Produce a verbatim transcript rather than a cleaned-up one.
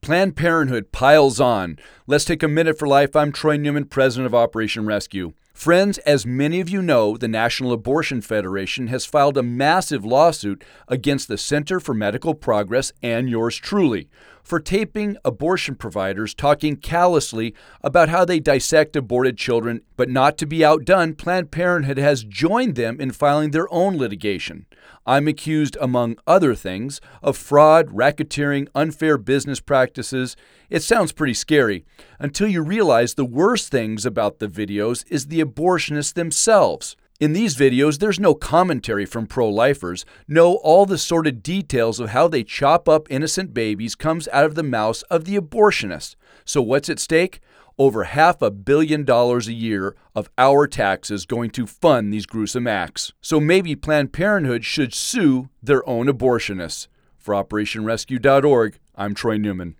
Planned Parenthood piles on. Let's take a minute for life. I'm Troy Newman, president of Operation Rescue. Friends, as many of you know, the National Abortion Federation has filed a massive lawsuit against the Center for Medical Progress and yours truly for taping abortion providers talking callously about how they dissect aborted children. But not to be outdone, Planned Parenthood has joined them in filing their own litigation. I'm accused, among other things, of fraud, racketeering, unfair business practices. It sounds pretty scary until you realize the worst things about the videos is the abortionists themselves. In these videos, there's no commentary from pro-lifers. No, all the sordid details of how they chop up innocent babies comes out of the mouths of the abortionists. So what's at stake? Over half a billion dollars a year of our taxes going to fund these gruesome acts. So maybe Planned Parenthood should sue their own abortionists. For Operation Rescue dot org, I'm Troy Newman.